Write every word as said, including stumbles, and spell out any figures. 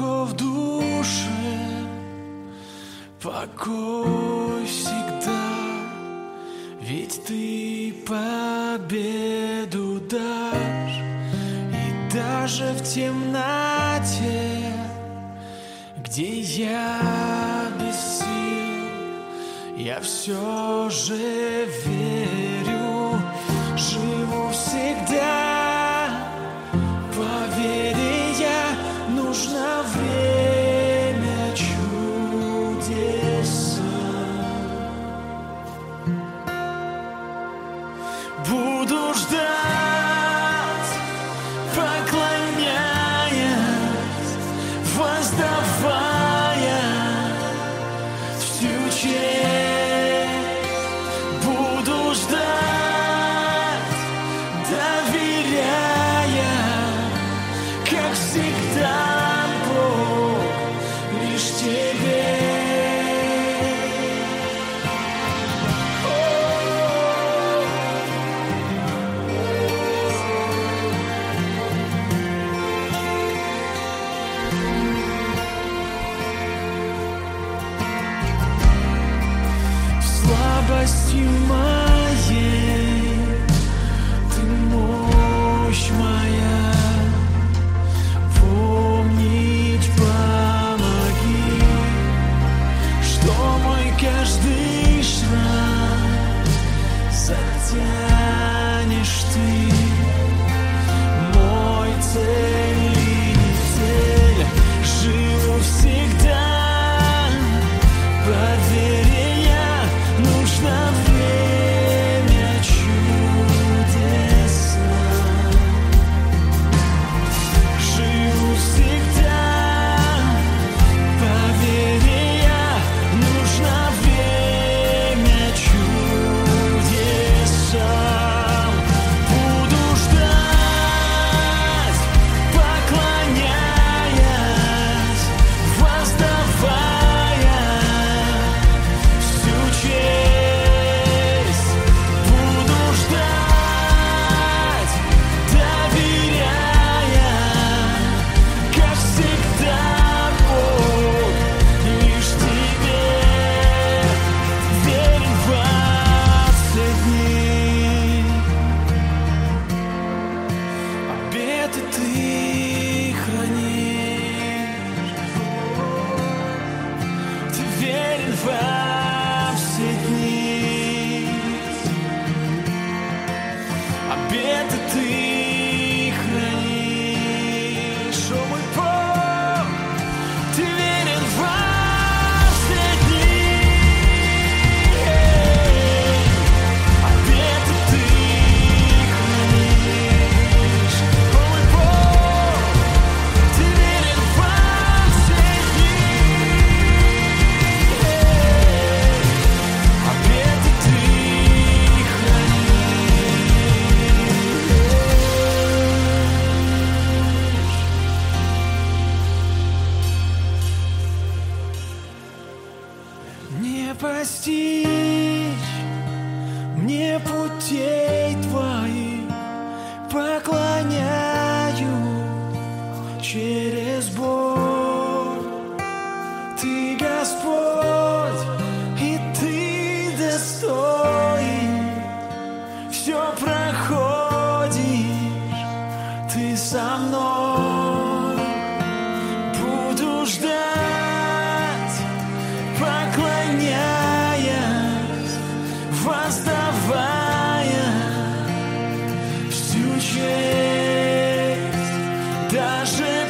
глубоко в душе, покой всегда, ведь ты победу дашь. И даже в темноте, где я без сил, я все же верю, живу всегда. Поверья нужно время чудеса. Буду ждать, поклоняясь, воздавая всю честь. Буду ждать, доверяя, как всегда, Бог, лишь тебе. Слабостью моей ты мощь моя. Помнить помоги, что мой каждый шрам затянешь ты. Мой целитель, живу всегда. Поверья нужно время чудеса. Живу всегда, поверья нужно время чудеса. Буду ждать, поклоняясь, воздавая всю честь. Буду ждать, доверяя, как всегда, Бог, лишь тебе. Верен во все дни, обеты ты хранишь. Ты верен во все дни, обеты ты хранишь. О, мой Бог, ты верен во все дни, обеты ты хранишь. О, мой Бог, ты верен во все дни, обеты ты хранишь. Не постичь мне путей твоих, поклоняю через боль. Ты Господь, и ты достоин. Все проходишь, ты со мной. Буду ждать, поклоняясь, воздавая всю честь. Даже